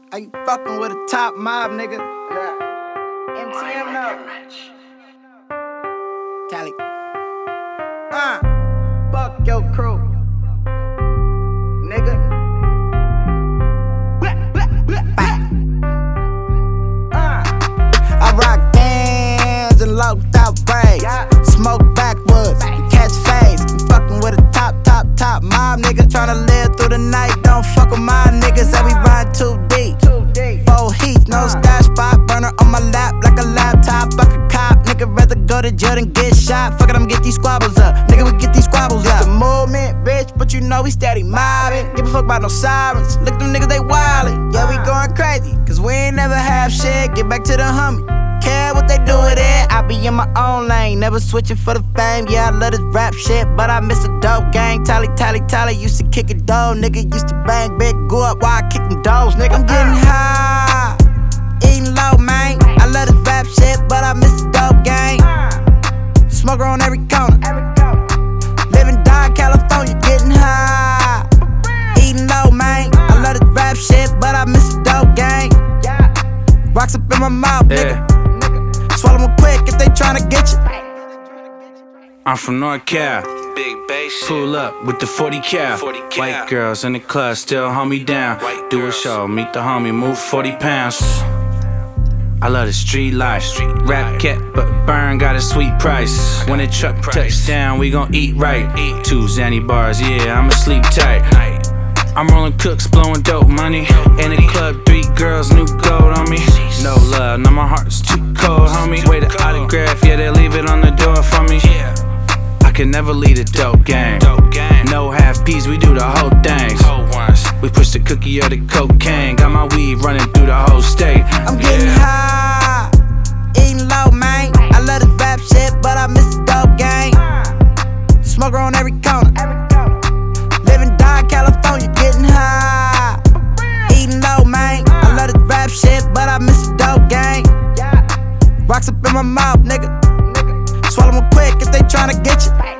Are you fucking with a top mob, nigga? MTM no. Tally. Fuck your crew, nigga. I rock bands and locked out braids. Smoke backwoods and catch fades. You fucking with a top mob, nigga. Tryna live through the night, don't fuck with my niggas. I be riding too deep. 4 heat, no stash spot. Burner on my lap like a laptop. Fuck a cop, nigga. Rather go to jail than get shot. Fuck it, I'ma get these squabbles up. Nigga, we get these squabbles up. The movement, bitch, but you know we steady mobbing. Give a fuck about no sirens. Look at them niggas, they wildin'. Yeah, we going crazy, cause we ain't never have shit. Get back to the homie. Care what they do with it. I be in my own lane, never switching for the fame. Yeah, I love this rap shit, but I miss the dope gang. Tally, used to kick it dough. Nigga used to bang big, go up while I kick them doors. Nigga, I'm getting high, eating low, man. I love this rap shit, but I miss the dope gang. Smoker on every corner, living down California, getting high, eating low, man. I love this rap shit, but I miss the dope gang. Rocks up in my mouth, nigga. Swallow them quick if they tryna get you. I'm from North Cal. Big bass shit. Pull up with the 40 cal. 40 cal. White girls in the club still hold me down. White Do a girls. show, meet the homie, move 40 pounds. I love the street life. Rap cat, but burn got a sweet price. When the truck touch down, we gon' eat right. 2 Zanny bars, yeah, I'ma sleep tight. I'm rolling cooks, blowing dope money. In the club, 3 girls, new gold on me. No love, now my heart's too cold, homie. Wait an autograph, yeah, they leave it on the door for me. I can never lead a dope gang. No half peas, we do the whole thing. We push the cookie or the cocaine. Got my weed running through the whole state. I'm getting high, eating low, man. I love this rap shit, but I miss the dope gang. Smoker on every corner, living down California, getting high, eating low, man. I love this rap shit, but I miss the dope gang. Rocks up in my mouth, nigga. Swallow them quick if they tryna get you.